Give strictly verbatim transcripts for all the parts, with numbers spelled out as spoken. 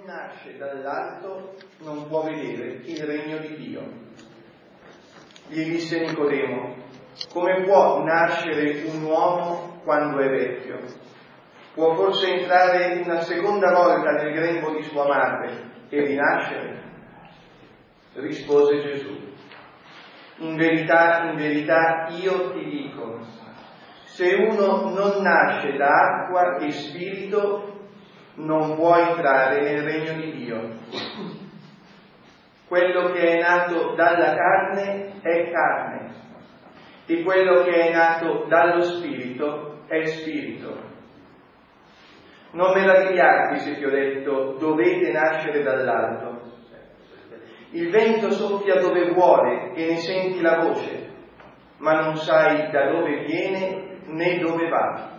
nasce dall'alto non può vedere il regno di Dio. Gli disse Nicodemo: come può nascere un uomo quando è vecchio? Può forse entrare una seconda volta nel grembo di sua madre e rinascere? Rispose Gesù: in verità, in verità io ti dico, se uno non nasce da acqua e spirito non può entrare nel regno di Dio. Quello che è nato dalla carne è carne, e quello che è nato dallo spirito è spirito. Non meravigliarvi se ti ho detto: dovete nascere dall'alto. Il vento soffia dove vuole e ne senti la voce, ma non sai da dove viene né dove va.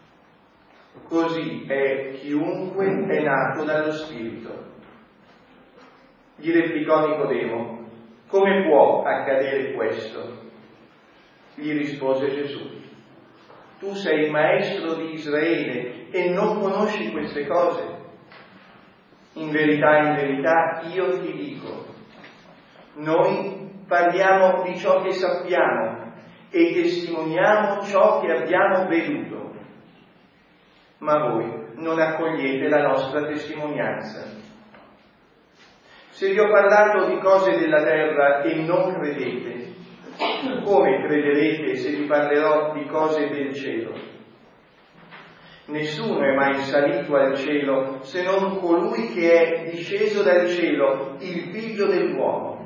Così è chiunque è nato dallo Spirito. Gli replicò Nicodemo: come può accadere questo? Gli rispose Gesù: tu sei maestro di Israele e non conosci queste cose? In verità, in verità, io ti dico, noi parliamo di ciò che sappiamo e testimoniamo ciò che abbiamo veduto, ma voi non accogliete la nostra testimonianza. Se vi ho parlato di cose della terra e non credete, come crederete se vi parlerò di cose del cielo? Nessuno è mai salito al cielo se non colui che è disceso dal cielo, il figlio dell'uomo.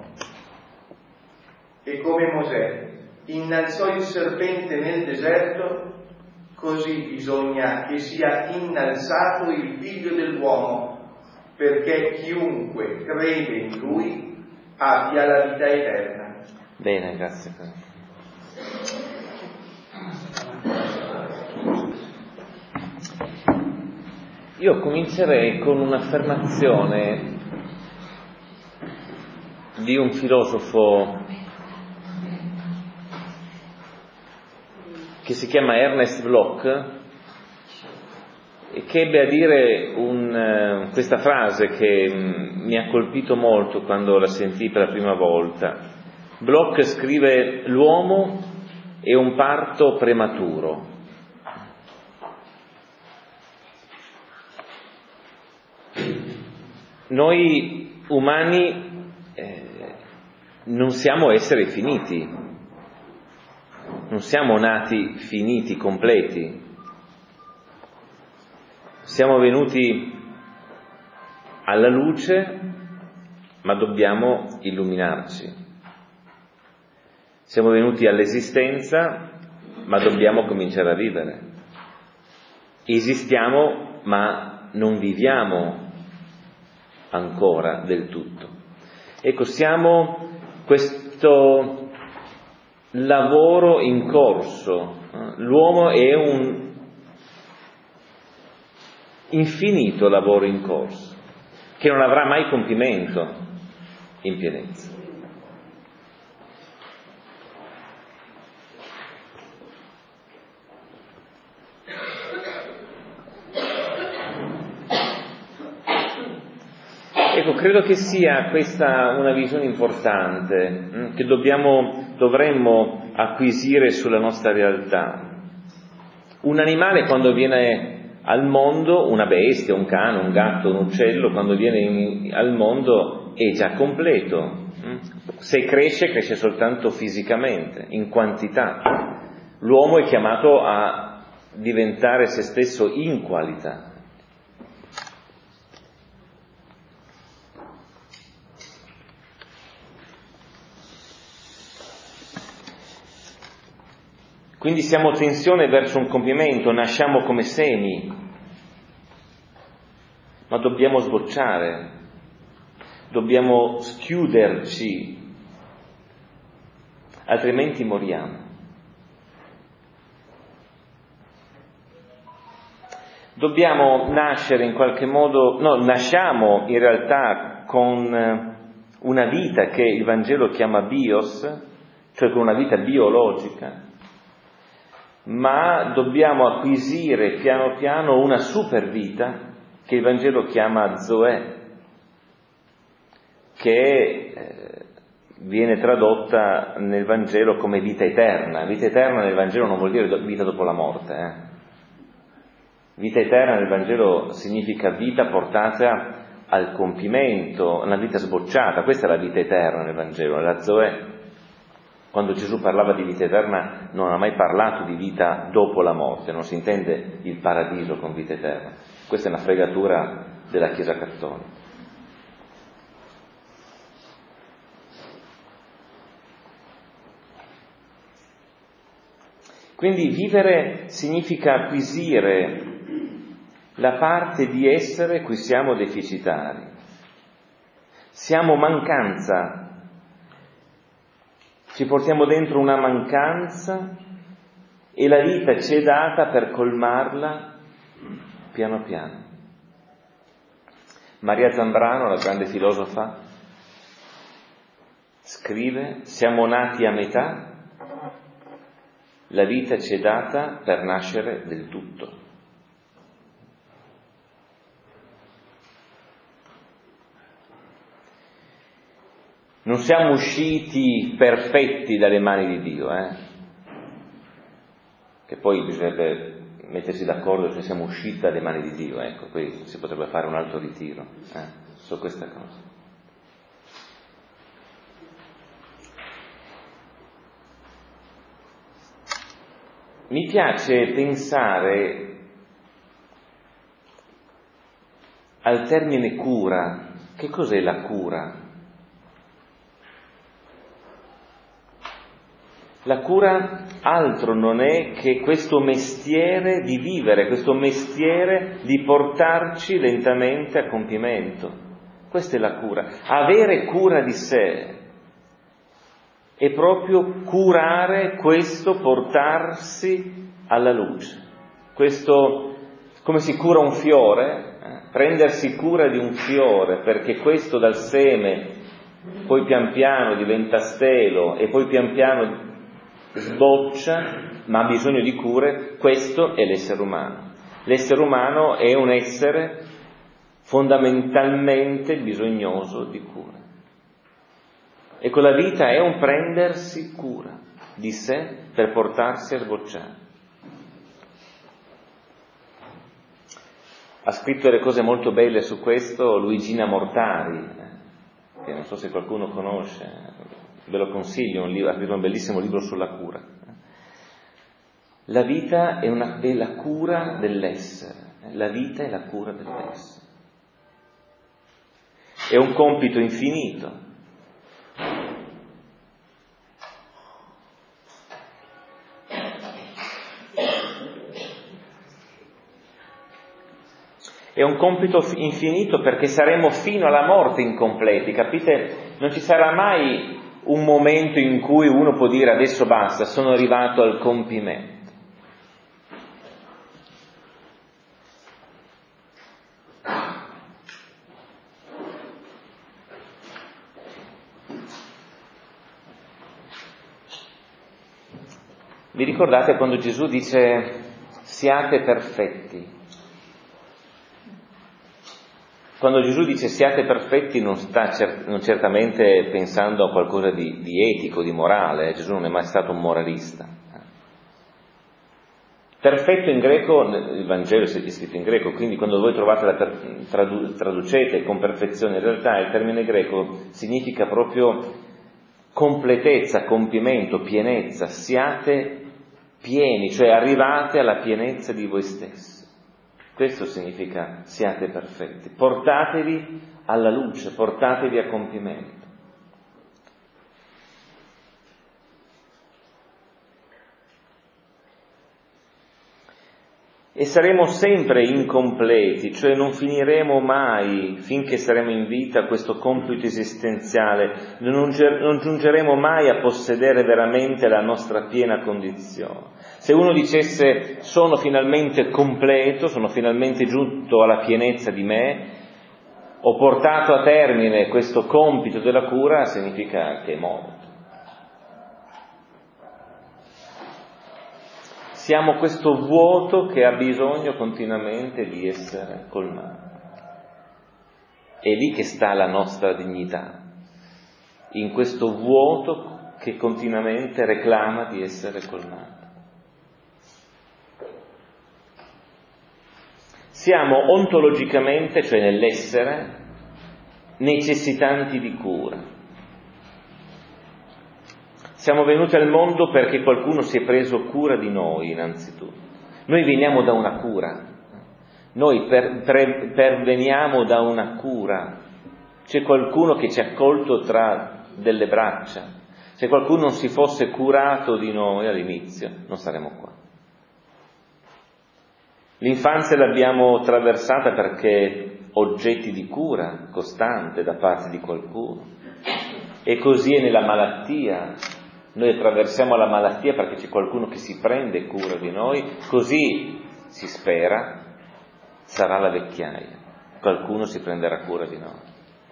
E come Mosè innalzò il serpente nel deserto, così bisogna che sia innalzato il figlio dell'uomo, perché chiunque crede in lui abbia la vita eterna. Bene, grazie. Io comincerei con un'affermazione di un filosofo che si chiama Ernest Bloch, e che ebbe a dire un, questa frase che mi ha colpito molto quando la sentii per la prima volta. Bloch scrive: l'uomo è un parto prematuro. Noi umani eh, non siamo esseri finiti, non siamo nati finiti, completi. Siamo venuti alla luce, ma dobbiamo illuminarci. Siamo venuti all'esistenza, ma dobbiamo cominciare a vivere. Esistiamo, ma non viviamo ancora del tutto. Ecco, siamo questo lavoro in corso. L'uomo è un infinito lavoro in corso, che non avrà mai compimento in pienezza. Ecco, credo che sia questa una visione importante che dobbiamo, dovremmo acquisire sulla nostra realtà. Un animale, quando viene al mondo, una bestia, un cane, un gatto, un uccello, quando viene in, al mondo è già completo. Se cresce, cresce soltanto fisicamente, in quantità. L'uomo è chiamato a diventare se stesso in qualità. Quindi siamo tensione verso un compimento, nasciamo come semi, ma dobbiamo sbocciare, dobbiamo schiuderci, altrimenti moriamo. Dobbiamo nascere in qualche modo, no, nasciamo in realtà con una vita che il Vangelo chiama bios, cioè con una vita biologica, ma dobbiamo acquisire piano piano una super vita che il Vangelo chiama zoe, che eh, viene tradotta nel Vangelo come vita eterna. Vita eterna nel Vangelo non vuol dire vita dopo la morte. Eh. Vita eterna nel Vangelo significa vita portata al compimento, una vita sbocciata. Questa è la vita eterna nel Vangelo. Nella Zoe, quando Gesù parlava di vita eterna, non ha mai parlato di vita dopo la morte, non si intende il paradiso con vita eterna. Questa è una fregatura della Chiesa cattolica. Quindi vivere significa acquisire la parte di essere cui siamo deficitari. Siamo mancanza. Ci portiamo dentro una mancanza e la vita ci è data per colmarla piano piano. Maria Zambrano, la grande filosofa, scrive: siamo nati a metà, la vita ci è data per nascere del tutto. Non siamo usciti perfetti dalle mani di Dio, eh? Che poi bisognerebbe mettersi d'accordo se siamo usciti dalle mani di Dio, ecco, poi si potrebbe fare un altro ritiro eh, su questa cosa. Mi piace pensare al termine cura. Che cos'è la cura? La cura altro non è che questo mestiere di vivere, questo mestiere di portarci lentamente a compimento. Questa è la cura. Avere cura di sé è proprio curare questo portarsi alla luce. Questo, come si cura un fiore, eh? Prendersi cura di un fiore perché questo dal seme poi pian piano diventa stelo e poi pian piano sboccia, ma ha bisogno di cure. Questo è l'essere umano. L'essere umano è un essere fondamentalmente bisognoso di cure. Ecco, la vita è un prendersi cura di sé per portarsi a sbocciare. Ha scritto delle cose molto belle su questo Luigina Mortari, che non so se qualcuno conosce. Ve lo consiglio, un libro, ha scritto un bellissimo libro sulla cura. La vita è, una, è la cura dell'essere, la vita è la cura dell'essere. È un compito infinito. È un compito infinito perché saremo fino alla morte incompleti, capite? Non ci sarà mai un momento in cui uno può dire adesso basta, sono arrivato al compimento. Vi ricordate quando Gesù dice siate perfetti? Quando Gesù dice siate perfetti non sta cer- non certamente pensando a qualcosa di, di etico, di morale. Gesù non è mai stato un moralista. Perfetto in greco, il Vangelo è scritto in greco, quindi quando voi trovate la per, tradu, traducete con perfezione, in realtà il termine greco significa proprio completezza, compimento, pienezza. Siate pieni, cioè arrivate alla pienezza di voi stessi. Questo significa siate perfetti, portatevi alla luce, portatevi a compimento. E saremo sempre incompleti, cioè non finiremo mai, finché saremo in vita, questo compito esistenziale, non giungeremo mai a possedere veramente la nostra piena condizione. Se uno dicesse sono finalmente completo, sono finalmente giunto alla pienezza di me, ho portato a termine questo compito della cura, significa che è morto. Siamo questo vuoto che ha bisogno continuamente di essere colmato. È lì che sta la nostra dignità. in questo vuoto che continuamente reclama di essere colmato. Siamo ontologicamente, cioè nell'essere, necessitanti di cura. Siamo venuti al mondo perché qualcuno si è preso cura di noi innanzitutto. Noi veniamo da una cura, noi per, per, perveniamo da una cura. C'è qualcuno che ci ha accolto tra delle braccia. Se qualcuno non si fosse curato di noi all'inizio, non saremmo qua. L'infanzia l'abbiamo attraversata perché oggetti di cura costante da parte di qualcuno. E così è nella malattia. Noi attraversiamo la malattia perché c'è qualcuno che si prende cura di noi, così si spera sarà la vecchiaia. Qualcuno si prenderà cura di noi.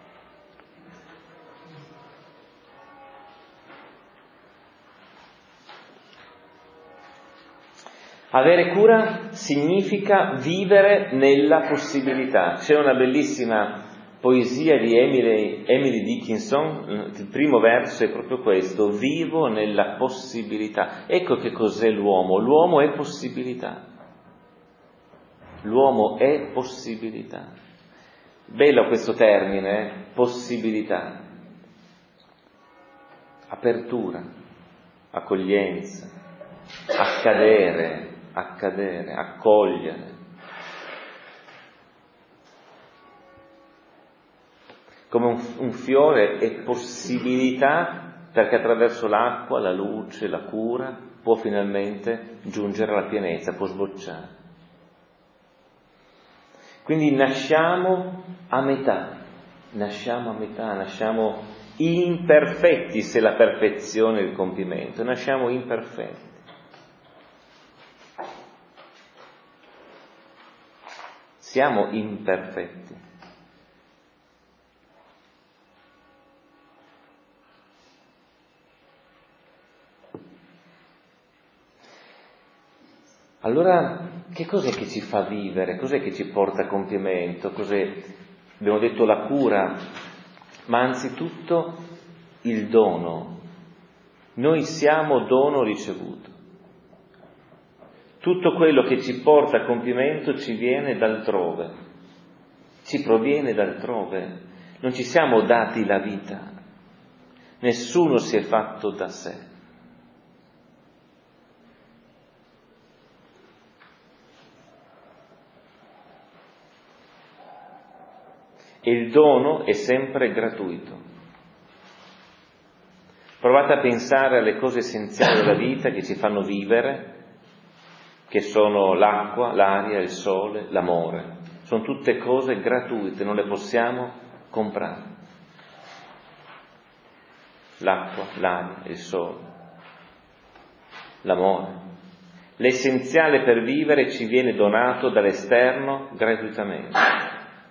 Avere cura significa vivere nella possibilità. C'è una bellissima poesia di Emily, Emily Dickinson, il primo verso è proprio questo: vivo nella possibilità. Ecco che cos'è l'uomo. L'uomo è possibilità. L'uomo è possibilità. Bello questo termine, possibilità. Apertura, accoglienza, accadere, accadere, accogliere. Come un, un fiore è possibilità perché attraverso l'acqua, la luce, la cura può finalmente giungere alla pienezza, può sbocciare. Quindi nasciamo a metà, nasciamo a metà, nasciamo imperfetti, se la perfezione è il compimento, nasciamo imperfetti. Siamo imperfetti. Allora, che cos'è che ci fa vivere? Cos'è che ci porta a compimento? Cos'è? Abbiamo detto la cura, ma anzitutto il dono. Noi siamo dono ricevuto. Tutto quello che ci porta a compimento ci viene d'altrove, ci proviene d'altrove. Non ci siamo dati la vita, nessuno si è fatto da sé. E il dono è sempre gratuito. Provate a pensare alle cose essenziali della vita che ci fanno vivere, che sono l'acqua, l'aria, il sole, l'amore. Sono tutte cose gratuite, non le possiamo comprare. L'acqua, l'aria, il sole, l'amore. L'essenziale per vivere ci viene donato dall'esterno gratuitamente.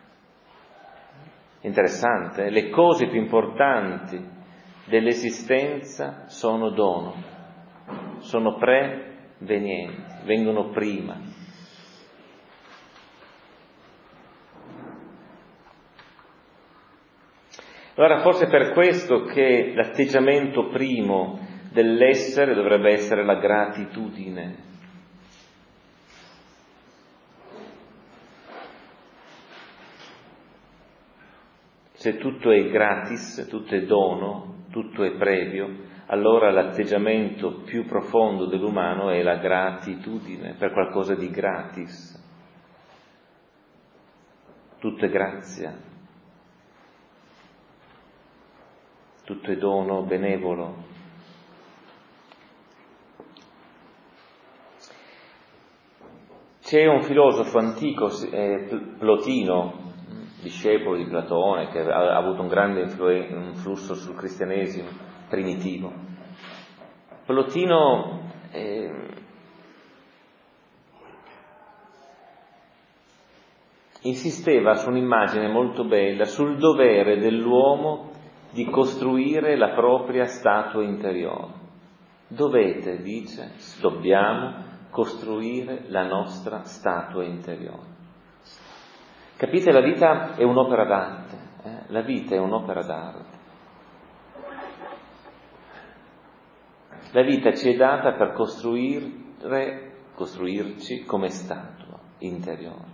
Interessante, le cose più importanti dell'esistenza sono dono, sono prevenienti, vengono prima. Allora forse è per questo che l'atteggiamento primo dell'essere dovrebbe essere la gratitudine. Se tutto è gratis, tutto è dono, tutto è previo, allora l'atteggiamento più profondo dell'umano è la gratitudine per qualcosa di gratis. Tutto è grazia, tutto è dono benevolo. C'è un filosofo antico, eh, Plotino, discepolo di Platone, che ha avuto un grande influ- influsso sul cristianesimo primitivo. Plotino eh, insisteva su un'immagine molto bella, sul dovere dell'uomo di costruire la propria statua interiore. Dovete, dice, dobbiamo costruire la nostra statua interiore. Capite, la vita è un'opera d'arte, eh? La vita è un'opera d'arte. La vita ci è data per costruire, costruirci come statua interiore.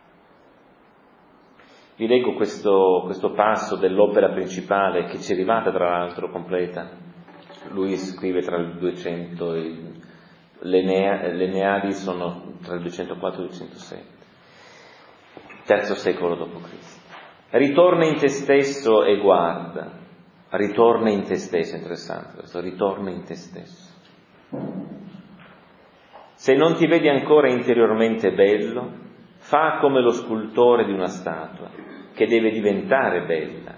Vi leggo questo, questo passo dell'opera principale che ci è arrivata, tra l'altro, completa. Lui scrive tra il duecento e le, Nea, le Neadi sono tra il duecentoquattro e il duecentosette, terzo secolo dopo Cristo. Ritorna in te stesso e guarda, ritorna in te stesso, è interessante questo, ritorna in te stesso. Se non ti vedi ancora interiormente bello, fa come lo scultore di una statua, che deve diventare bella.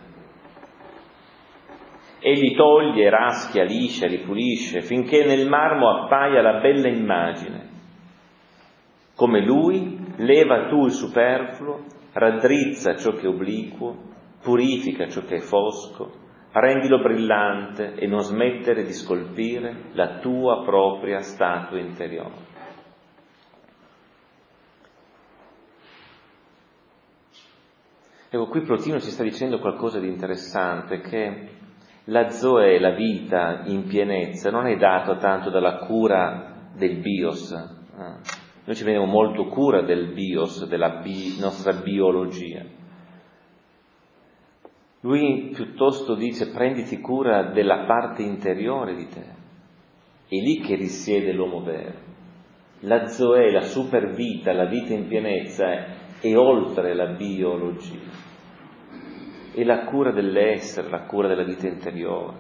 Egli toglie, raschia, liscia, ripulisce, finché nel marmo appaia la bella immagine. Come lui, leva tu il superfluo, raddrizza ciò che è obliquo, purifica ciò che è fosco, rendilo brillante e non smettere di scolpire la tua propria statua interiore. Ecco, qui Plotino ci sta dicendo qualcosa di interessante, che la zoe, la vita in pienezza, non è data tanto dalla cura del bios. Eh. Noi ci prendiamo molto cura del bios, della bi, nostra biologia. Lui piuttosto dice: prenditi cura della parte interiore di te. È lì che risiede l'uomo vero. La zoe, la supervita, la vita in pienezza è, è oltre la biologia. È la cura dell'essere, la cura della vita interiore.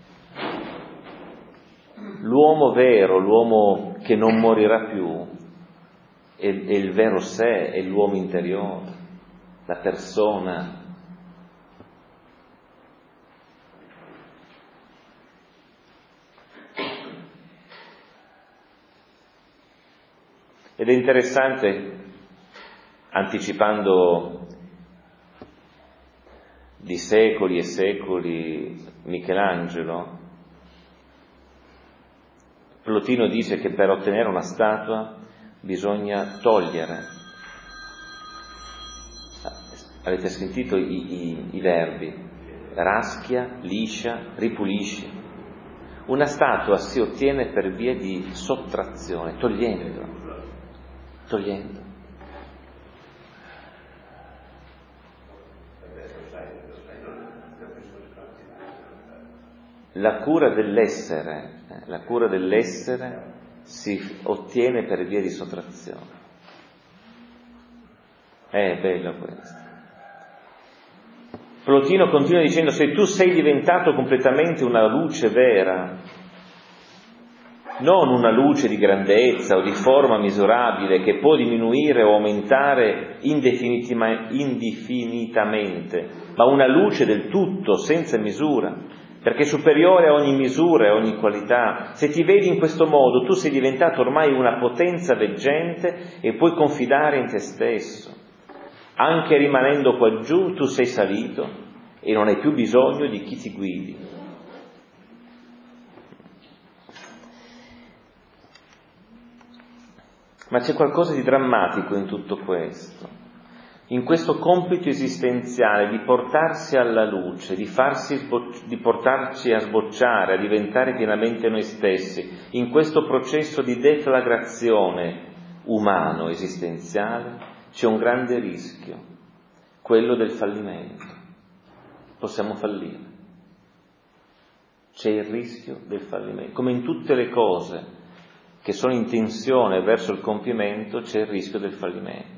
L'uomo vero, l'uomo che non morirà più, è, è il vero sé, è l'uomo interiore, la persona. Ed è interessante, anticipando di secoli e secoli Michelangelo, Plotino dice che per ottenere una statua bisogna togliere. Avete sentito i, i, i verbi? Raschia, liscia, ripulisce. Una statua si ottiene per via di sottrazione, togliendo, togliendo. La cura dell'essere, eh, la cura dell'essere si ottiene per via di sottrazione. È bello questo. Plotino continua dicendo: se tu sei diventato completamente una luce vera, non una luce di grandezza o di forma misurabile che può diminuire o aumentare indefinitamente, ma una luce del tutto, senza misura, perché è superiore a ogni misura e a ogni qualità. Se ti vedi in questo modo, tu sei diventato ormai una potenza veggente e puoi confidare in te stesso. Anche rimanendo qua giù, tu sei salito e non hai più bisogno di chi ti guidi. Ma c'è qualcosa di drammatico in tutto questo. In questo compito esistenziale di portarsi alla luce, di, farsi sbo- di portarci a sbocciare, a diventare pienamente noi stessi, in questo processo di deflagrazione umano, esistenziale, c'è un grande rischio, quello del fallimento. Possiamo fallire. C'è il rischio del fallimento. Come in tutte le cose che sono in tensione verso il compimento, c'è il rischio del fallimento.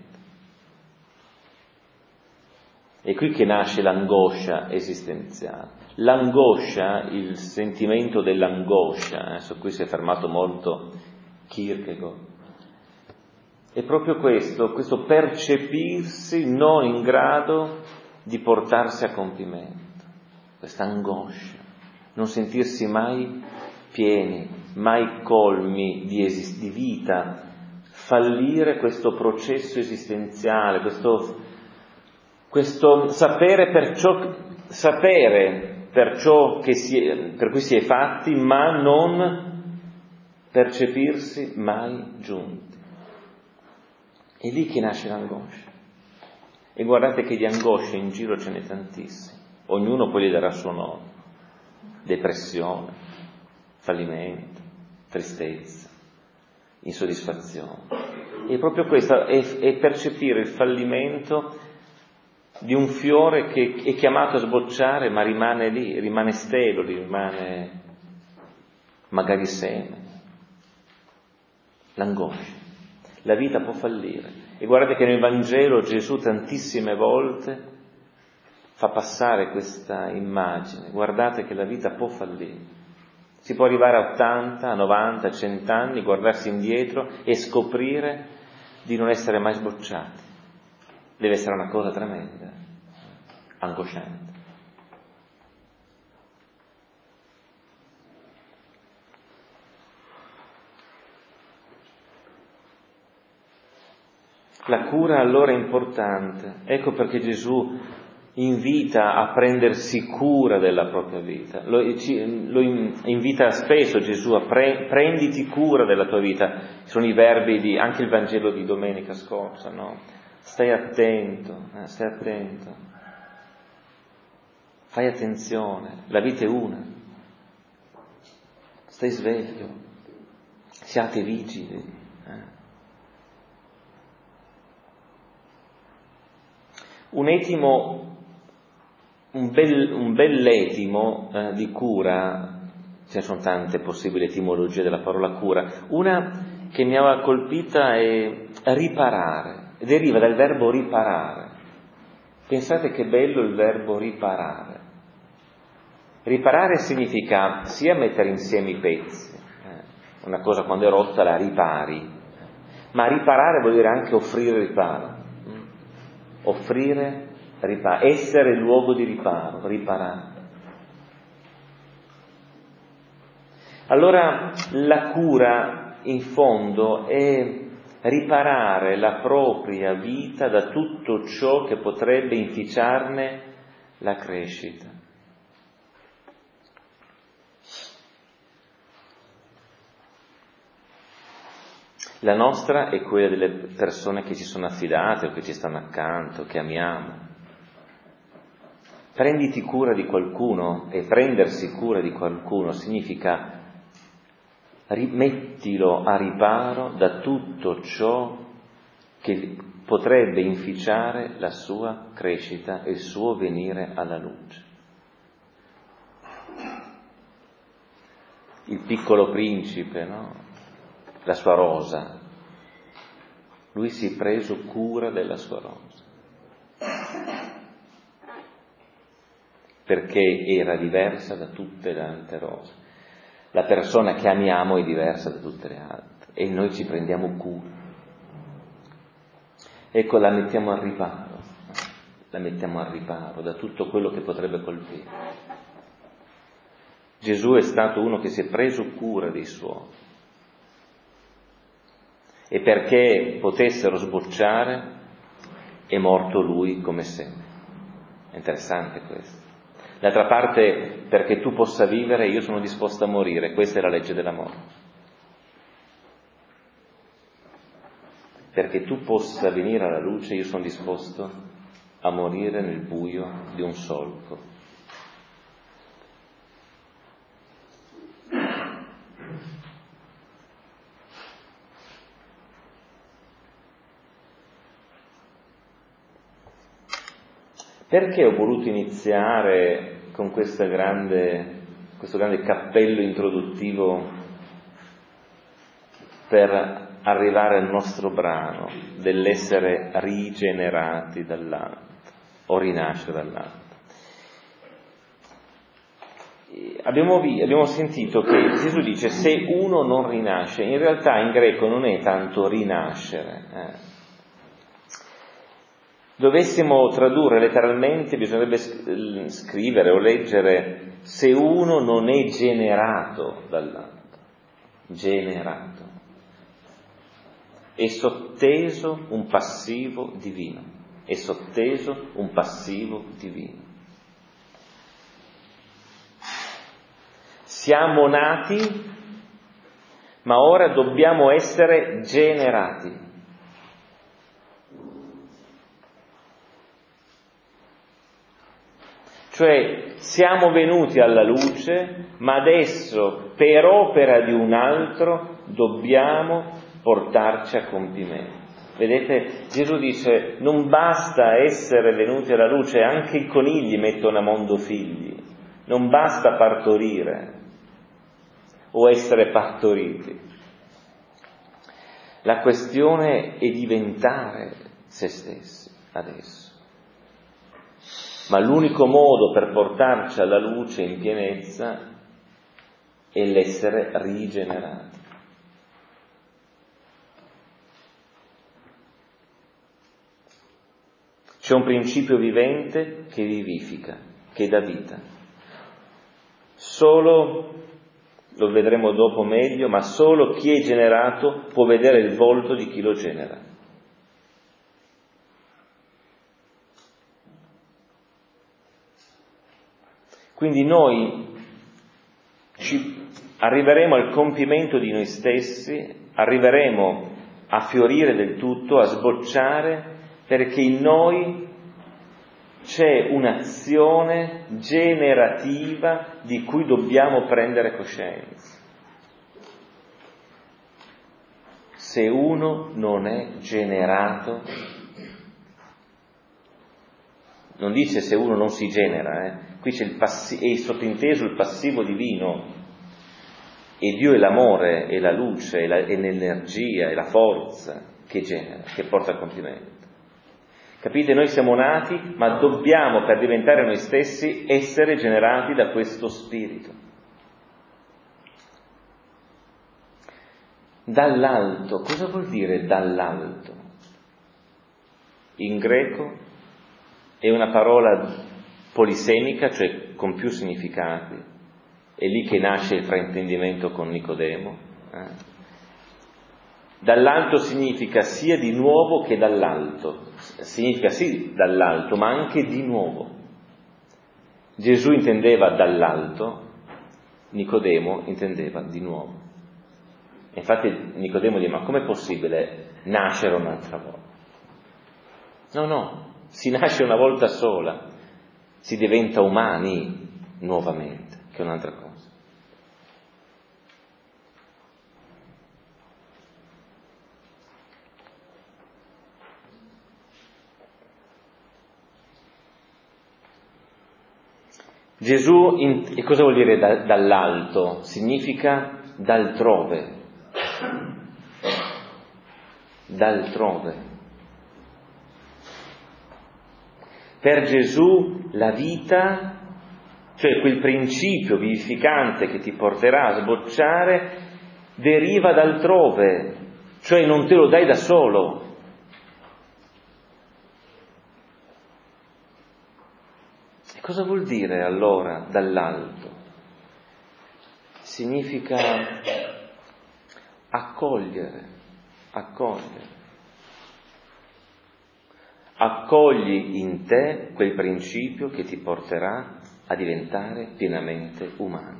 È qui che nasce l'angoscia esistenziale. L'angoscia, il sentimento dell'angoscia, eh, su cui si è fermato molto Kierkegaard, è proprio questo, questo percepirsi non in grado di portarsi a compimento, questa angoscia, non sentirsi mai pieni, mai colmi di, esist- di vita, fallire questo processo esistenziale, questo Questo sapere per ciò, sapere per ciò che si è, per cui si è fatti, ma non percepirsi mai giunti. È lì che nasce l'angoscia. E guardate che di angoscia in giro ce n'è tantissime. Ognuno poi gli darà il suo nome. Depressione, fallimento, tristezza, insoddisfazione. E proprio questo è, è percepire il fallimento di un fiore che è chiamato a sbocciare, ma rimane lì, rimane stelo, rimane magari seme. L'angoscia. La vita può fallire. E guardate che nel Vangelo Gesù tantissime volte fa passare questa immagine. Guardate che la vita può fallire. Si può arrivare a ottanta, a novanta, a cento anni, guardarsi indietro e scoprire di non essere mai sbocciati. Deve essere una cosa tremenda, angosciante. La cura allora è importante. Ecco perché Gesù invita a prendersi cura della propria vita. Lo, ci, lo invita spesso Gesù a pre, prenditi cura della tua vita. Sono i verbi di anche il Vangelo di domenica scorsa, no? Stai attento, eh, stai attento. Fai attenzione, la vita è una. Stai sveglio. Siate vigili. Eh. Un etimo, un bel, un bell'etimo eh, di cura, ce ne sono tante possibili etimologie della parola cura, una che mi aveva colpita è riparare, deriva dal verbo riparare. Pensate che bello il verbo riparare. Riparare significa sia mettere insieme i pezzi, eh, una cosa quando è rotta la ripari, ma riparare vuol dire anche offrire riparo. Offrire riparo, essere luogo di riparo, riparare. Allora la cura in fondo è riparare la propria vita da tutto ciò che potrebbe inficiarne la crescita. La nostra è quella delle persone che ci sono affidate o che ci stanno accanto, che amiamo. Prenditi cura di qualcuno, e prendersi cura di qualcuno significa mettilo a riparo da tutto ciò che potrebbe inficiare la sua crescita e il suo venire alla luce. Il piccolo principe, no? La sua rosa, lui si è preso cura della sua rosa, perché era diversa da tutte le altre rose. La persona che amiamo è diversa da tutte le altre e noi ci prendiamo cura. Ecco, la mettiamo al riparo, la mettiamo al riparo da tutto quello che potrebbe colpire. Gesù è stato uno che si è preso cura dei suoi. E perché potessero sbocciare è morto lui come sempre. È interessante questo. D'altra parte, perché tu possa vivere, io sono disposto a morire. Questa è la legge della morte. Perché tu possa venire alla luce, io sono disposto a morire nel buio di un solco. Perché ho voluto iniziare con questa grande, questo grande cappello introduttivo per arrivare al nostro brano dell'essere rigenerati dall'alto o rinascere dall'alto? Abbiamo, abbiamo sentito che Gesù dice se uno non rinasce, in realtà in greco non è tanto rinascere. Eh. Dovessimo tradurre letteralmente, bisognerebbe scrivere o leggere se uno non è generato dall'alto, generato, è sotteso un passivo divino, è sotteso un passivo divino. Siamo nati, ma ora dobbiamo essere generati. Cioè siamo venuti alla luce, ma adesso per opera di un altro dobbiamo portarci a compimento. Vedete, Gesù dice: non basta essere venuti alla luce, anche i conigli mettono a mondo figli, non basta partorire o essere partoriti. La questione è diventare se stessi adesso. Ma l'unico modo per portarci alla luce in pienezza è l'essere rigenerati. C'è un principio vivente che vivifica, che dà vita. Solo, lo vedremo dopo meglio, ma solo chi è generato può vedere il volto di chi lo genera. Quindi noi ci arriveremo al compimento di noi stessi, arriveremo a fiorire del tutto, a sbocciare, perché in noi c'è un'azione generativa di cui dobbiamo prendere coscienza. Se uno non è generato, non dice se uno non si genera, eh? Qui c'è il passi- è sottinteso il passivo divino, e Dio è l'amore, è la luce, è, la, è l'energia, è la forza che genera, che porta a compimento. Capite? Noi siamo nati, ma dobbiamo, per diventare noi stessi, essere generati da questo spirito. Dall'alto, cosa vuol dire dall'alto? In greco è una parola polisemica, cioè con più significati. È lì che nasce il fraintendimento con Nicodemo. Eh? Dall'alto significa sia di nuovo che dall'alto. Significa sì dall'alto, ma anche di nuovo. Gesù intendeva dall'alto, Nicodemo intendeva di nuovo. Infatti Nicodemo dice: ma com'è possibile nascere un'altra volta? No, no, si nasce una volta sola, si diventa umani nuovamente, che è un'altra cosa. Gesù, in, e cosa vuol dire da, dall'alto? Significa d'altrove. D'altrove. Per Gesù la vita, cioè quel principio vivificante che ti porterà a sbocciare, deriva d'altrove, cioè non te lo dai da solo. Cosa vuol dire allora dall'alto? Significa accogliere, accogliere. Accogli in te quel principio che ti porterà a diventare pienamente umano.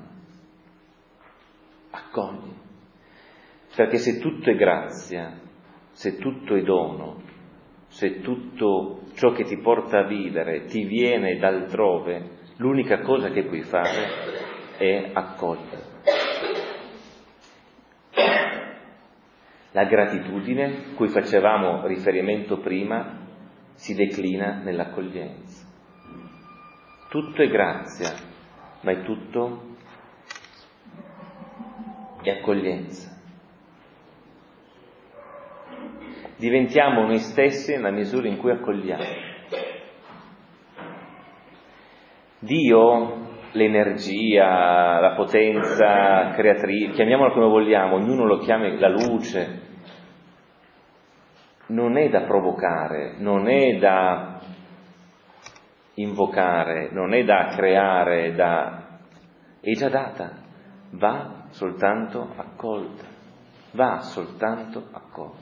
Accogli. Perché se tutto è grazia, se tutto è dono, se tutto ciò che ti porta a vivere ti viene d'altrove, l'unica cosa che puoi fare è accogliere. La gratitudine, cui facevamo riferimento prima, si declina nell'accoglienza. Tutto è grazia, ma è tutto è accoglienza. Diventiamo noi stessi nella misura in cui accogliamo. Dio, l'energia, la potenza creatrice, chiamiamola come vogliamo, ognuno lo chiama la luce, non è da provocare, non è da invocare, non è da creare, da... è già data, va soltanto accolta, va soltanto accolta.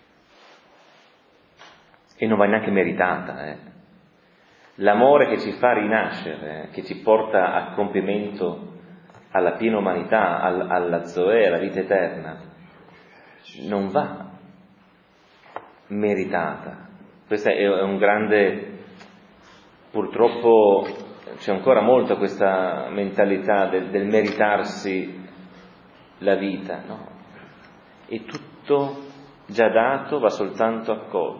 E non va neanche meritata. Eh. L'amore che ci fa rinascere, eh, che ci porta a compimento, alla piena umanità, al, alla Zoe, alla vita eterna, non va meritata. Questo è un grande, purtroppo, c'è ancora molta questa mentalità del, del meritarsi la vita, no? È tutto già dato, va soltanto accolto.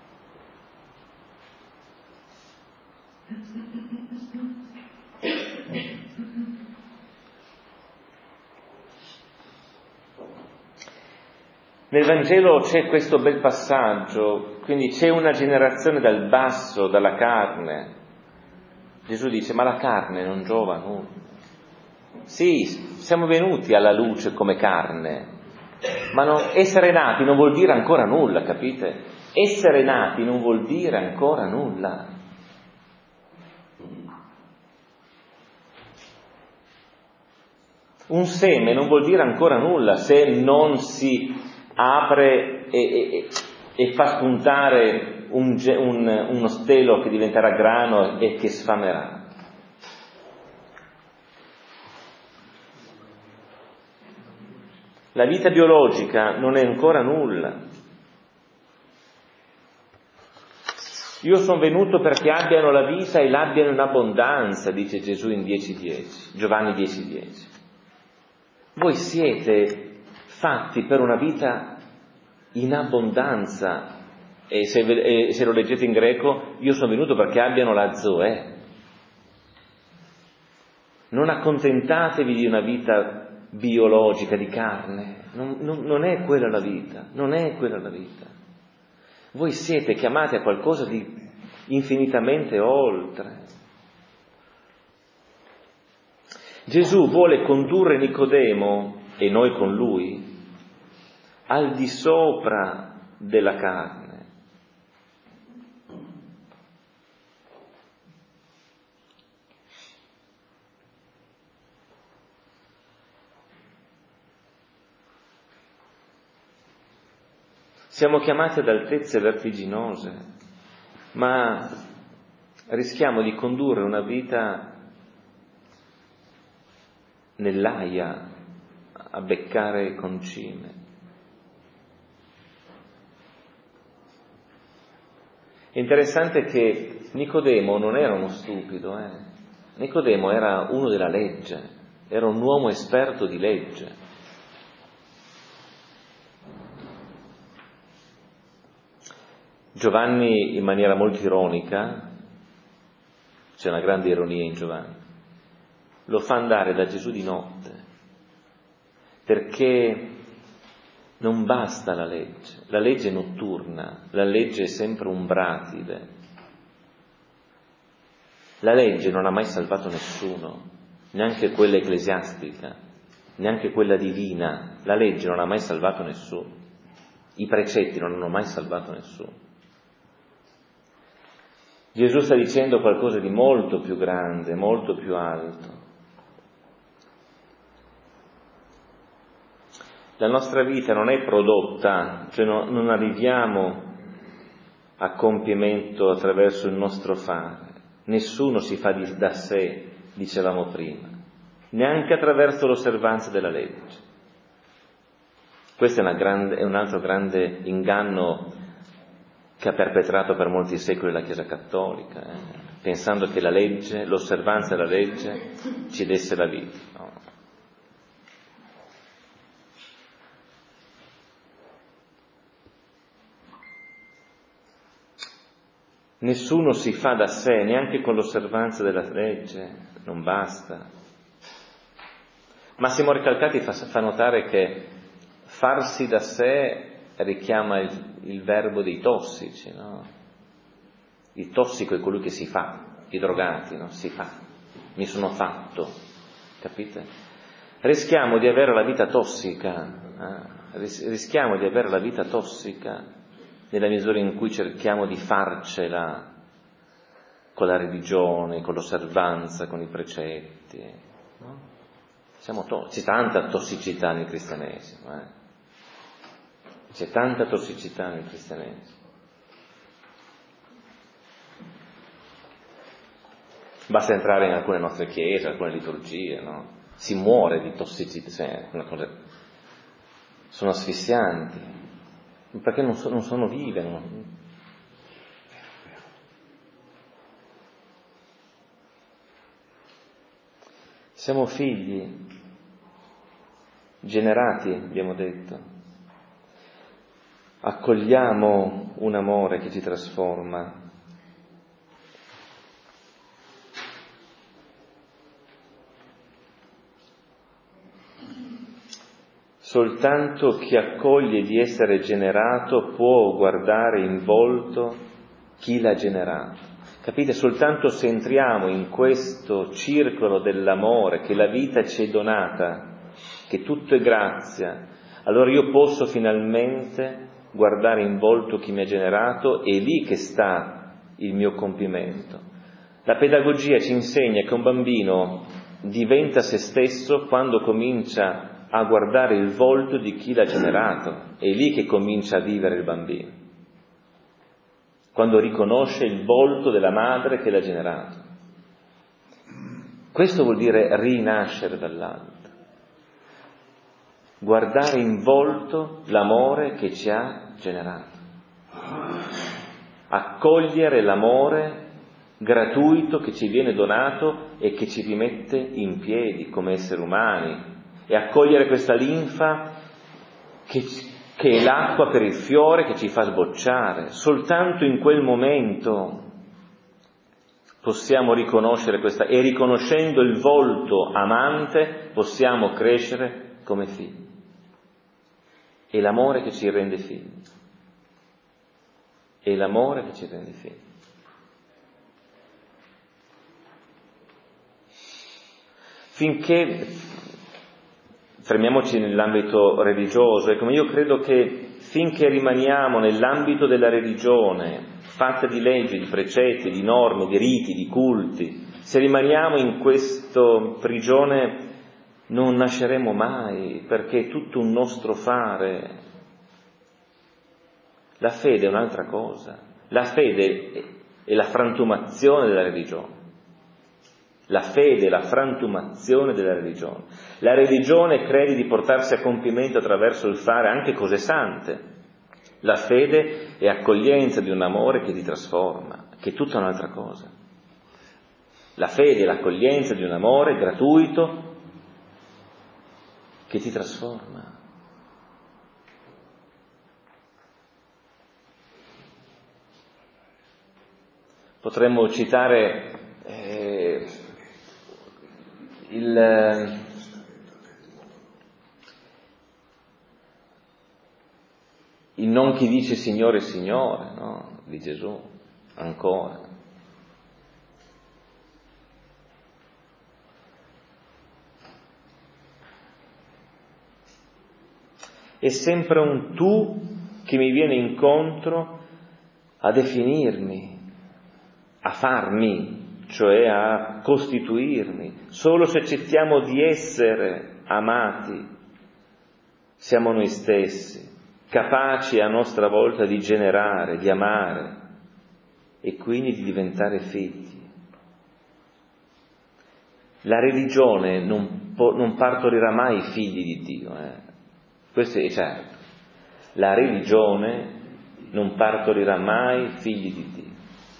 Nel Vangelo c'è questo bel passaggio, quindi c'è una generazione dal basso, dalla carne. Gesù dice: ma la carne non giova nulla. Sì, siamo venuti alla luce come carne, ma non, essere nati non vuol dire ancora nulla, capite? Essere nati non vuol dire ancora nulla. Un seme non vuol dire ancora nulla se non si apre e, e, e fa spuntare un, un, uno stelo che diventerà grano e che sfamerà. La vita biologica non è ancora nulla. Io sono venuto perché abbiano la vita e l'abbiano in abbondanza, dice Gesù in dieci dieci, Giovanni dieci dieci. Voi siete fatti per una vita in abbondanza, e se, e se lo leggete in greco, io sono venuto perché abbiano la zoe. Non accontentatevi di una vita biologica, di carne, non, non, non è quella la vita, non è quella la vita. Voi siete chiamati a qualcosa di infinitamente oltre. Gesù vuole condurre Nicodemo, e noi con lui, al di sopra della carne. Siamo chiamati ad altezze vertiginose, ma rischiamo di condurre una vita nell'aia, a beccare concime. È interessante che Nicodemo non era uno stupido, eh? Nicodemo era uno della legge, era un uomo esperto di legge. Giovanni, in maniera molto ironica, c'è una grande ironia in Giovanni, lo fa andare da Gesù di notte, perché non basta la legge, la legge è notturna, la legge è sempre umbratile. La legge non ha mai salvato nessuno, neanche quella ecclesiastica, neanche quella divina. La legge non ha mai salvato nessuno, i precetti non hanno mai salvato nessuno. Gesù sta dicendo qualcosa di molto più grande, molto più alto. La nostra vita non è prodotta, cioè no, non arriviamo a compimento attraverso il nostro fare. Nessuno si fa di, da sé, dicevamo prima, neanche attraverso l'osservanza della legge. Questo è, una grande, è un altro grande inganno che ha perpetrato per molti secoli la Chiesa Cattolica, eh? pensando che la legge, l'osservanza della legge ci desse la vita. No. Nessuno si fa da sé, neanche con l'osservanza della legge, non basta. Massimo Recalcati fa, fa notare che farsi da sé richiama il, il verbo dei tossici, no? Il tossico è colui che si fa, i drogati, no? Si fa, mi sono fatto, capite? Rischiamo di avere la vita tossica, eh? rischiamo di avere la vita tossica nella misura in cui cerchiamo di farcela con la religione, con l'osservanza, con i precetti, no? Siamo to- c'è tanta tossicità nel cristianesimo, eh? C'è tanta tossicità nel cristianesimo. Basta entrare in alcune nostre chiese, alcune liturgie, no? Si muore di tossicità, cioè, una cosa... sono asfissianti. Perché non, so, non sono vive. Non... Siamo figli, generati, abbiamo detto. Accogliamo un amore che ci trasforma. Soltanto chi accoglie di essere generato può guardare in volto chi l'ha generato. Capite? Soltanto se entriamo in questo circolo dell'amore, che la vita ci è donata, che tutto è grazia, allora io posso finalmente guardare in volto chi mi ha generato, e è lì che sta il mio compimento. La pedagogia ci insegna che un bambino diventa se stesso quando comincia a guardare il volto di chi l'ha generato. È lì che comincia a vivere il bambino, quando riconosce il volto della madre che l'ha generato. Questo vuol dire rinascere dall'alto, guardare in volto l'amore che ci ha generato, accogliere l'amore gratuito che ci viene donato e che ci rimette in piedi come esseri umani, e accogliere questa linfa che, che è l'acqua per il fiore che ci fa sbocciare. Soltanto in quel momento possiamo riconoscere questa, e riconoscendo il volto amante possiamo crescere come figli. È l'amore che ci rende figli. È l'amore che ci rende figli. Finché, fermiamoci nell'ambito religioso, ecco, ma io credo che finché rimaniamo nell'ambito della religione, fatta di leggi, di precetti, di norme, di riti, di culti, se rimaniamo in questo prigione non nasceremo mai, perché è tutto un nostro fare. La fede è un'altra cosa. La fede è la frantumazione della religione. La fede è la frantumazione della religione. La religione crede di portarsi a compimento attraverso il fare anche cose sante. La fede è accoglienza di un amore che ti trasforma, che è tutta un'altra cosa. La fede è l'accoglienza di un amore gratuito che ti trasforma. Potremmo citare eh, il, il non chi dice Signore, Signore, no? Di Gesù, ancora. È sempre un tu che mi viene incontro a definirmi, a farmi, cioè a costituirmi. Solo se accettiamo di essere amati, siamo noi stessi, capaci a nostra volta di generare, di amare e quindi di diventare figli. La religione non, po- non partorirà mai figli di Dio, eh. Questo è certo. La religione non partorirà mai figli di Dio.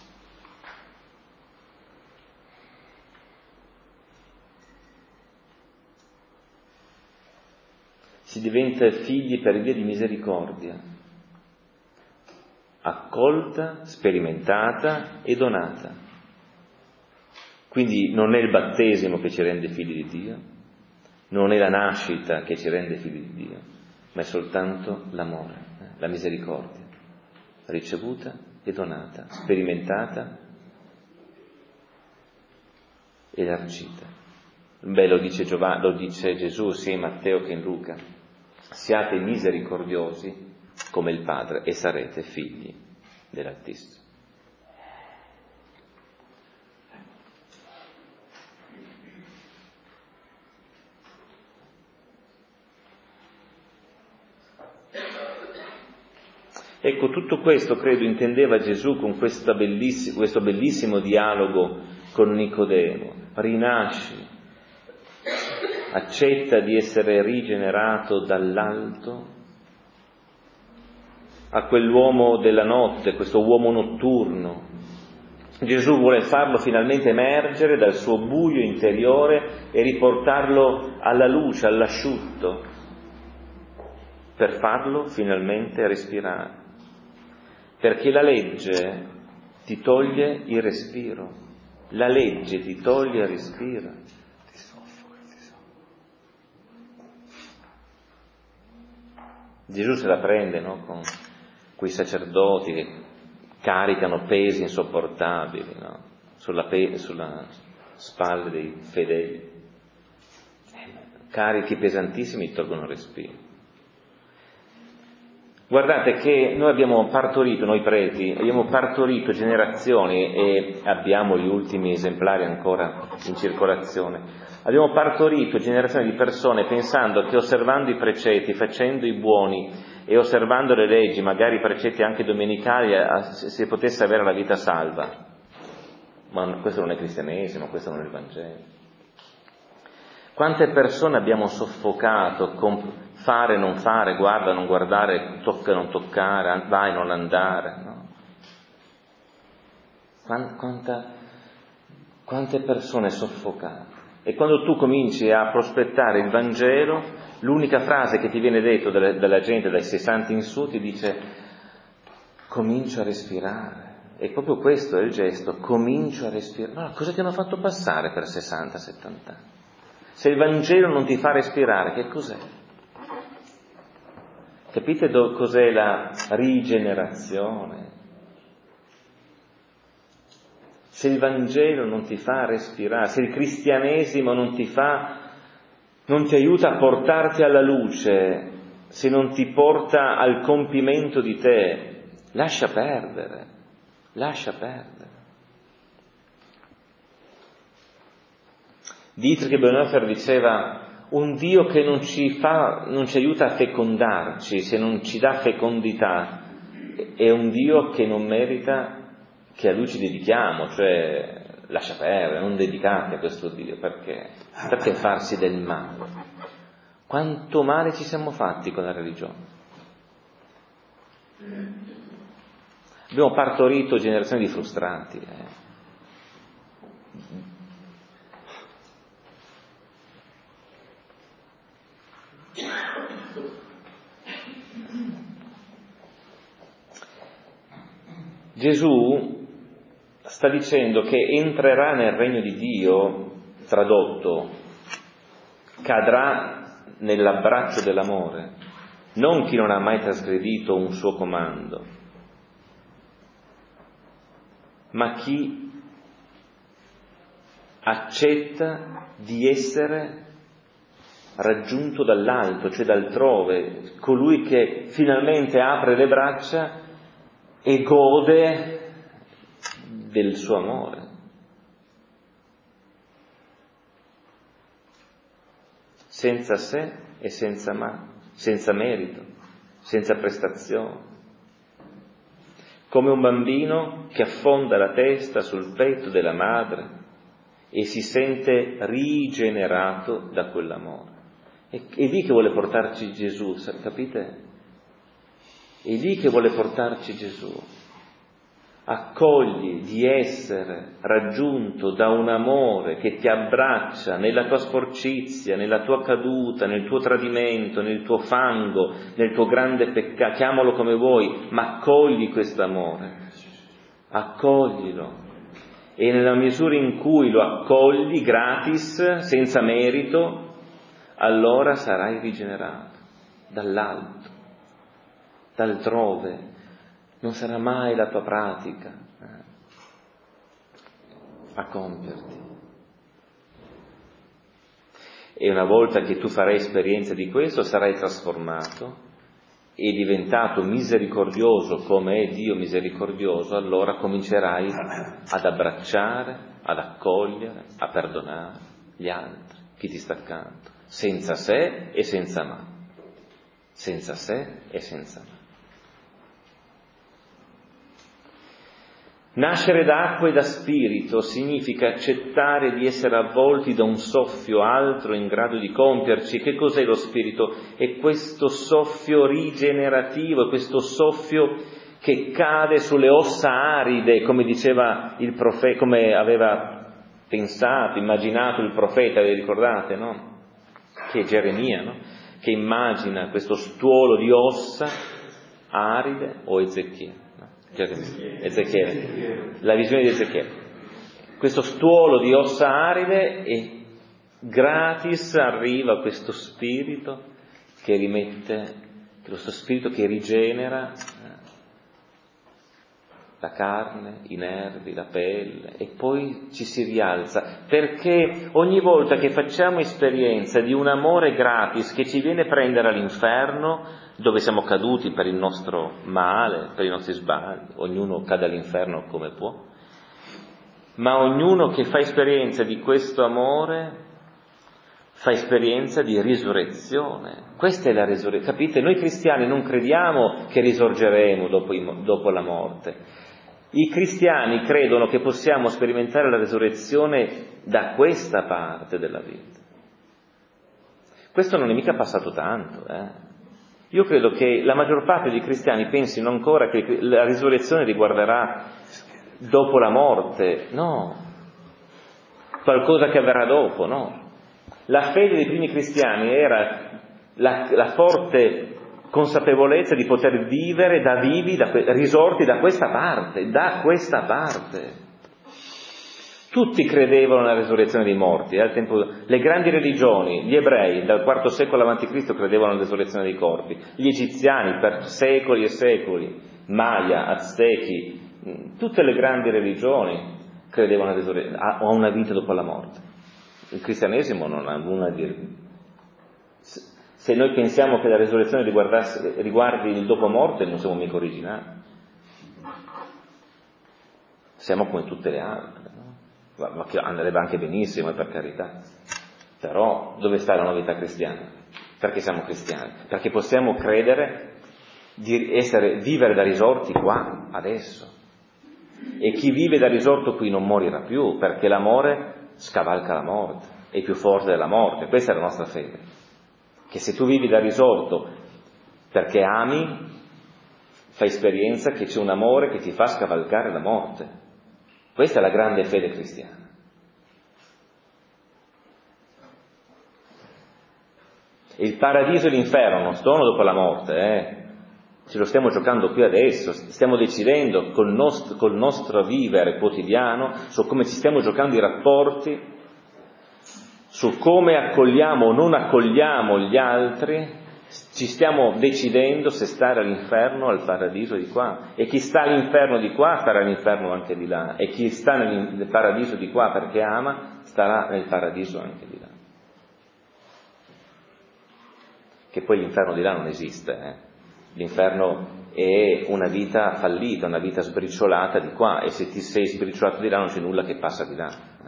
Si diventa figli per via di misericordia, accolta, sperimentata e donata. Quindi non è il battesimo che ci rende figli di Dio, non è la nascita che ci rende figli di Dio, ma è soltanto l'amore, la misericordia, ricevuta e donata, sperimentata e elargita. Beh, lo dice Giovanni, lo dice Gesù sia in Matteo che in Luca: siate misericordiosi come il Padre e sarete figli dell'Altissimo. Ecco, tutto questo credo intendeva Gesù con questa belliss- questo bellissimo dialogo con Nicodemo. Rinasci, accetta di essere rigenerato dall'alto, a quell'uomo della notte, questo uomo notturno Gesù vuole farlo finalmente emergere dal suo buio interiore e riportarlo alla luce, all'asciutto, per farlo finalmente respirare. Perché la legge ti toglie il respiro, la legge ti toglie il respiro. Ti soffoca, ti soffoca. Gesù se la prende, no? Con quei sacerdoti che caricano pesi insopportabili, no? Sulla, pe- sulla spalle dei fedeli. Carichi pesantissimi tolgono il respiro. Guardate che noi abbiamo partorito, noi preti, abbiamo partorito generazioni, e abbiamo gli ultimi esemplari ancora in circolazione, abbiamo partorito generazioni di persone pensando che osservando i precetti, facendo i buoni e osservando le leggi, magari i precetti anche domenicali, si potesse avere la vita salva. Ma questo non è cristianesimo, questo non è il Vangelo. Quante persone abbiamo soffocato con fare, non fare, guarda, non guardare, tocca, non toccare, vai, non andare, no? Quanta, quante persone soffocate. E quando tu cominci a prospettare il Vangelo, l'unica frase che ti viene detto dalla, dalla gente, dai sessanta in su, ti dice: comincio a respirare. E proprio questo è il gesto, comincio a respirare. No, cosa ti hanno fatto passare per sessanta settanta anni? Se il Vangelo non ti fa respirare, che cos'è? Capite do, cos'è la rigenerazione? Se il Vangelo non ti fa respirare, se il cristianesimo non ti fa, non ti aiuta a portarti alla luce, se non ti porta al compimento di te, lascia perdere, lascia perdere. Dietrich Bonhoeffer diceva: un Dio che non ci fa, non ci aiuta a fecondarci, se non ci dà fecondità, è un Dio che non merita che a Lui ci dedichiamo, cioè lascia perdere, non dedicate a questo Dio, perché? Perché farsi del male? Quanto male ci siamo fatti con la religione? Abbiamo partorito generazioni di frustranti, eh. Gesù sta dicendo che entrerà nel regno di Dio, tradotto, cadrà nell'abbraccio dell'amore, non chi non ha mai trasgredito un suo comando, ma chi accetta di essere raggiunto dall'alto, cioè d'altrove, colui che finalmente apre le braccia e gode del suo amore. Senza sé e senza ma, senza merito, senza prestazione. Come un bambino che affonda la testa sul petto della madre e si sente rigenerato da quell'amore. È, è lì che vuole portarci Gesù, capite? È lì che vuole portarci Gesù. Accogli di essere raggiunto da un amore che ti abbraccia nella tua sporcizia, nella tua caduta, nel tuo tradimento, nel tuo fango, nel tuo grande peccato, chiamalo come vuoi, ma accogli questo amore, accoglilo. E nella misura in cui lo accogli gratis, senza merito, allora sarai rigenerato dall'alto, d'altrove. Non sarà mai la tua pratica eh, a compierti. E una volta che tu farai esperienza di questo, sarai trasformato e diventato misericordioso come è Dio misericordioso, allora comincerai ad abbracciare, ad accogliere, a perdonare gli altri, chi ti sta accanto, senza sé e senza ma. Senza sé e senza ma. Nascere da acqua e da spirito significa accettare di essere avvolti da un soffio altro in grado di compierci. Che cos'è lo spirito? È questo soffio rigenerativo, è questo soffio che cade sulle ossa aride, come diceva il profeta, come aveva pensato, immaginato il profeta, vi ricordate, no? Che è Geremia, no? Che immagina questo stuolo di ossa aride, o Ezechiele, no? Geremia, Ezechiele, la visione di Ezechiele. Questo stuolo di ossa aride, e gratis arriva questo spirito che rimette, questo spirito che rigenera la carne, i nervi, la pelle, e poi ci si rialza, perché ogni volta che facciamo esperienza di un amore gratis che ci viene a prendere all'inferno, dove siamo caduti per il nostro male, per i nostri sbagli, ognuno cade all'inferno come può, ma ognuno che fa esperienza di questo amore fa esperienza di risurrezione. Questa è la risurrezione, capite? Noi cristiani non crediamo che risorgeremo dopo, dopo la morte. I cristiani credono che possiamo sperimentare la risurrezione da questa parte della vita. Questo non è mica passato tanto, eh? Io credo che la maggior parte dei cristiani pensino ancora che la risurrezione riguarderà dopo la morte. No, qualcosa che avverrà dopo, no. La fede dei primi cristiani era la, la forte consapevolezza di poter vivere da vivi, da, risorti da questa parte, da questa parte. Tutti credevano nella risurrezione dei morti. Eh, al tempo, le grandi religioni, gli ebrei dal quarto secolo avanti Cristo credevano nella risurrezione dei corpi, gli egiziani per secoli e secoli, Maya, Aztechi, tutte le grandi religioni credevano a, risurre- a una vita dopo la morte. Il cristianesimo non ha nulla a dire. Se noi pensiamo che la risurrezione riguardi il dopo morte, non siamo mica originali. Siamo come tutte le altre, no? Ma che andrebbe anche benissimo, per carità. Però dove sta la novità cristiana? Perché siamo cristiani? Perché possiamo credere di essere, vivere da risorti qua, adesso. E chi vive da risorto qui non morirà più, perché l'amore scavalca la morte, è più forte della morte. Questa è la nostra fede. Che se tu vivi da risorto perché ami, fai esperienza che c'è un amore che ti fa scavalcare la morte. Questa è la grande fede cristiana. Il paradiso e l'inferno non sono dopo la morte, eh? Ce lo stiamo giocando qui adesso, stiamo decidendo col nostro, col nostro vivere quotidiano su come ci stiamo giocando i rapporti, su come accogliamo o non accogliamo gli altri, ci stiamo decidendo se stare all'inferno o al paradiso di qua. E chi sta all'inferno di qua starà all'inferno anche di là, e chi sta nel paradiso di qua perché ama starà nel paradiso anche di là. Che poi l'inferno di là non esiste, eh? L'inferno è una vita fallita, una vita sbriciolata di qua, e se ti sei sbriciolato di là non c'è nulla che passa di là.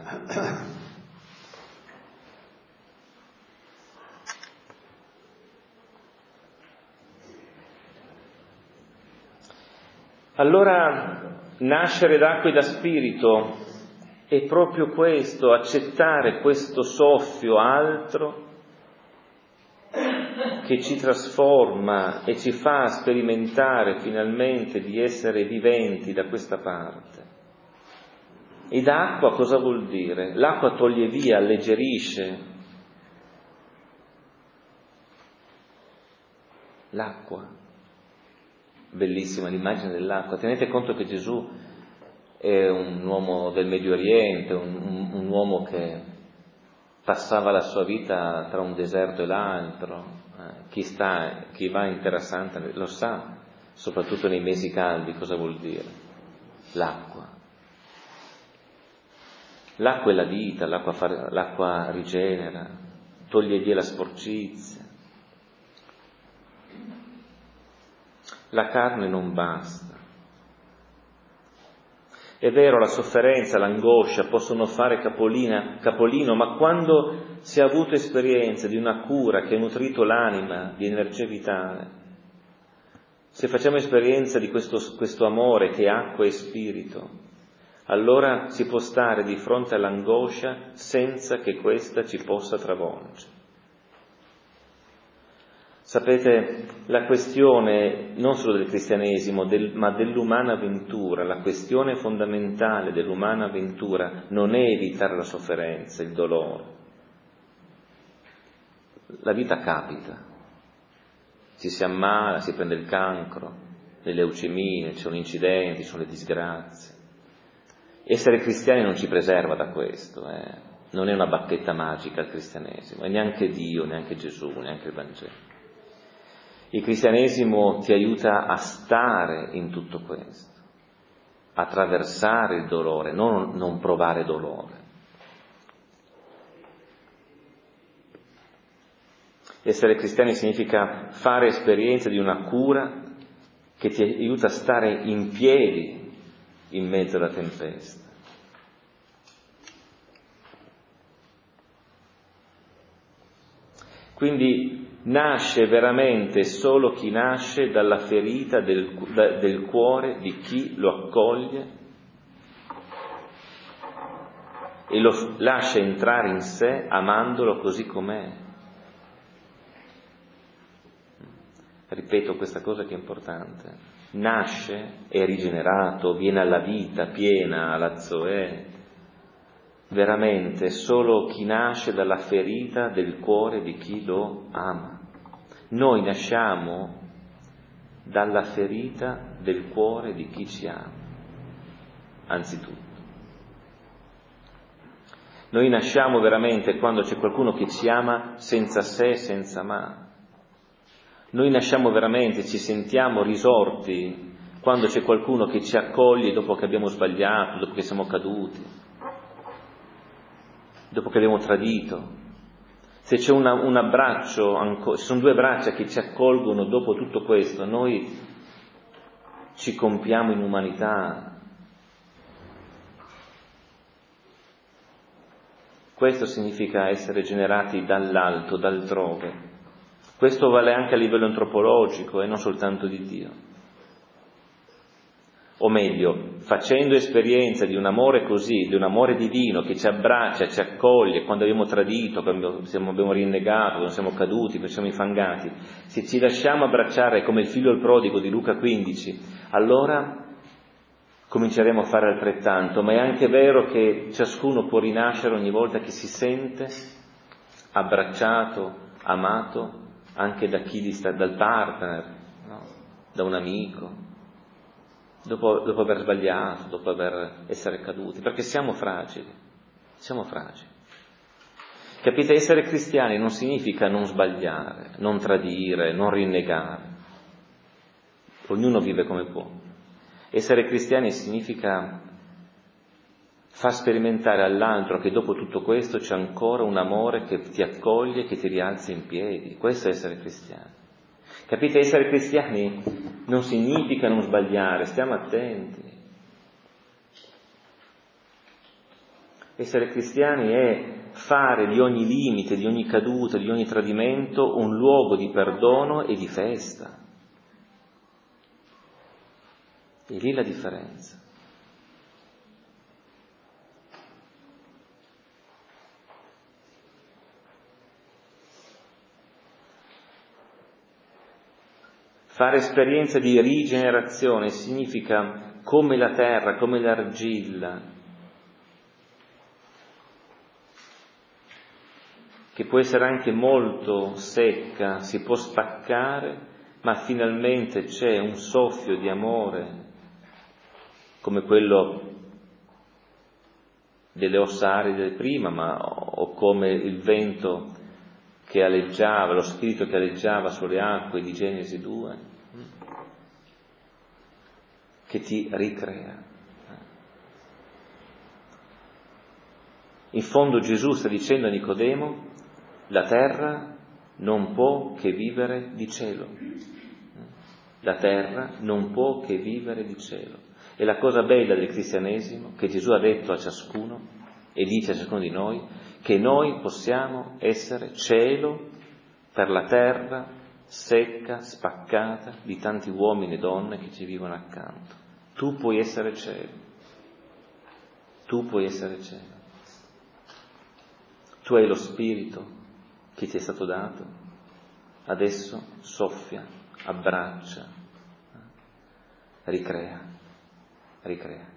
Allora, nascere d'acqua e da spirito è proprio questo, accettare questo soffio altro che ci trasforma e ci fa sperimentare finalmente di essere viventi da questa parte. E d'acqua cosa vuol dire? L'acqua toglie via, alleggerisce. L'acqua. Bellissima l'immagine dell'acqua. Tenete conto che Gesù è un uomo del Medio Oriente, un, un, un uomo che passava la sua vita tra un deserto e l'altro. Eh, chi sta, chi va in Terra Santa lo sa, soprattutto nei mesi caldi, cosa vuol dire l'acqua. L'acqua è la vita, l'acqua, fa, l'acqua rigenera, toglie via la sporcizia. La carne non basta. È vero, la sofferenza, l'angoscia possono fare capolina, capolino, ma quando si è avuto esperienza di una cura che ha nutrito l'anima di energia vitale, se facciamo esperienza di questo, questo amore che è acqua e spirito, allora si può stare di fronte all'angoscia senza che questa ci possa travolgere. Sapete, la questione non solo del cristianesimo, del, ma dell'umana avventura, la questione fondamentale dell'umana avventura non è evitare la sofferenza, il dolore. La vita capita, ci si ammala, si prende il cancro, le leucemie, ci sono incidenti, ci sono le disgrazie. Essere cristiani non ci preserva da questo, eh. Non è una bacchetta magica il cristianesimo, e neanche Dio, neanche Gesù, neanche il Vangelo. Il cristianesimo ti aiuta a stare in tutto questo, a attraversare il dolore, non, non provare dolore. Essere cristiani significa fare esperienza di una cura che ti aiuta a stare in piedi in mezzo alla tempesta. Quindi nasce veramente solo chi nasce dalla ferita del, da, del cuore di chi lo accoglie e lo lascia entrare in sé amandolo così com'è. Ripeto questa cosa che è importante. Nasce, è rigenerato, viene alla vita piena, alla Zoe. Veramente solo chi nasce dalla ferita del cuore di chi lo ama. Noi nasciamo dalla ferita del cuore di chi ci ama, anzitutto. Noi nasciamo veramente quando c'è qualcuno che ci ama senza se, senza ma. Noi nasciamo veramente, ci sentiamo risorti quando c'è qualcuno che ci accoglie dopo che abbiamo sbagliato, dopo che siamo caduti, dopo che abbiamo tradito. Se c'è una, un abbraccio, se sono due braccia che ci accolgono dopo tutto questo, noi ci compiamo in umanità. Questo significa essere generati dall'alto, d'altrove. Questo vale anche a livello antropologico e non soltanto di Dio. O meglio, facendo esperienza di un amore così, di un amore divino che ci abbraccia, ci accoglie quando abbiamo tradito, quando abbiamo rinnegato, quando siamo caduti, quando siamo infangati, se ci lasciamo abbracciare come il figlio il prodigo di Luca quindici, allora cominceremo a fare altrettanto. Ma è anche vero che ciascuno può rinascere ogni volta che si sente abbracciato, amato, anche da chi gli sta, dal partner, no? Da un amico. Dopo, dopo aver sbagliato, dopo aver essere caduti, perché siamo fragili, siamo fragili. Capite, essere cristiani non significa non sbagliare, non tradire, non rinnegare. Ognuno vive come può. Essere cristiani significa far sperimentare all'altro che dopo tutto questo c'è ancora un amore che ti accoglie, che ti rialza in piedi. Questo è essere cristiani. Capite, essere cristiani non significa non sbagliare, stiamo attenti. Essere cristiani è fare di ogni limite, di ogni caduta, di ogni tradimento un luogo di perdono e di festa. E lì la differenza. Fare esperienza di rigenerazione significa, come la terra, come l'argilla, che può essere anche molto secca, si può spaccare, ma finalmente c'è un soffio di amore, come quello delle ossa aride prima, ma o come il vento che aleggiava, lo spirito che aleggiava sulle acque di Genesi due, che ti ricrea. In fondo Gesù sta dicendo a Nicodemo: la terra non può che vivere di cielo. La terra non può che vivere di cielo. E la cosa bella del cristianesimo, che Gesù ha detto a ciascuno e dice a ciascuno di noi, che noi possiamo essere cielo per la terra secca, spaccata di tanti uomini e donne che ci vivono accanto. Tu puoi essere cielo. Tu puoi essere cielo. Tu hai lo spirito che ti è stato dato. adesso soffia, abbraccia, ricrea, ricrea.